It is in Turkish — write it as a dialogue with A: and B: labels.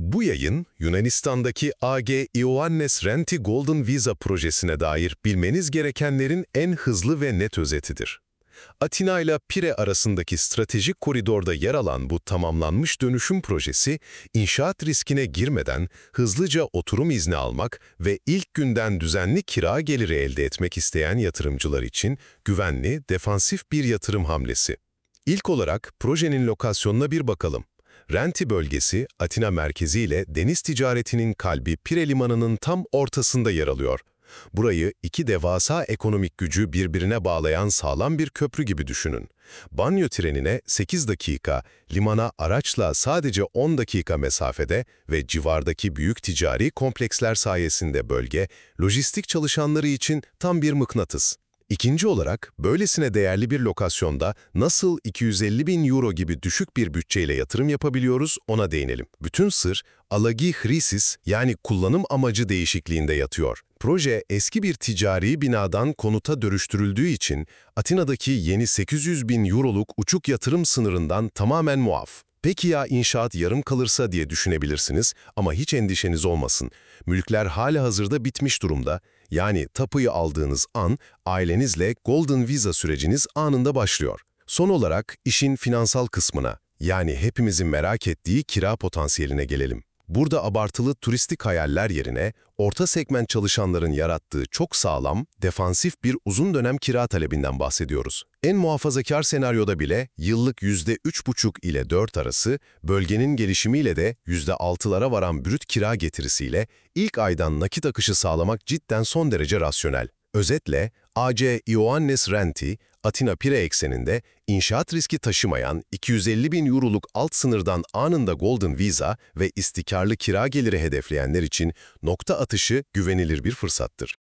A: Bu yayın, Yunanistan'daki A.G. Ioannis Renti Golden Visa projesine dair bilmeniz gerekenlerin en hızlı ve net özetidir. Atina ile Pire arasındaki stratejik koridorda yer alan bu tamamlanmış dönüşüm projesi, inşaat riskine girmeden hızlıca oturum izni almak ve ilk günden düzenli kira geliri elde etmek isteyen yatırımcılar için güvenli, defansif bir yatırım hamlesi. İlk olarak projenin lokasyonuna bir bakalım. Renti bölgesi, Atina merkezi ile deniz ticaretinin kalbi Pire Limanı'nın tam ortasında yer alıyor. Burayı iki devasa ekonomik gücü birbirine bağlayan sağlam bir köprü gibi düşünün. Banyo trenine 8 dakika, limana araçla sadece 10 dakika mesafede ve civardaki büyük ticari kompleksler sayesinde bölge, lojistik çalışanları için tam bir mıknatıs. İkinci olarak, böylesine değerli bir lokasyonda nasıl 250 bin euro gibi düşük bir bütçeyle yatırım yapabiliyoruz ona değinelim. Bütün sır, alagi hrisis yani kullanım amacı değişikliğinde yatıyor. Proje eski bir ticari binadan konuta dönüştürüldüğü için Atina'daki yeni 800 bin euroluk uçuk yatırım sınırından tamamen muaf. Peki ya inşaat yarım kalırsa diye düşünebilirsiniz ama hiç endişeniz olmasın. Mülkler halihazırda bitmiş durumda. Yani tapuyu aldığınız an ailenizle Golden Visa süreciniz anında başlıyor. Son olarak işin finansal kısmına, yani hepimizin merak ettiği kira potansiyeline gelelim. Burada abartılı turistik hayaller yerine orta segment çalışanların yarattığı çok sağlam, defansif bir uzun dönem kira talebinden bahsediyoruz. En muhafazakar senaryoda bile yıllık %3,5 ile 4 arası, bölgenin gelişimiyle de %6'lara varan brüt kira getirisiyle ilk aydan nakit akışı sağlamak cidden son derece rasyonel. Özetle, A.C. Ioannis Renti, Atina-Pire ekseninde inşaat riski taşımayan 250 bin euroluk alt sınırdan anında Golden Visa ve istikrarlı kira geliri hedefleyenler için nokta atışı güvenilir bir fırsattır.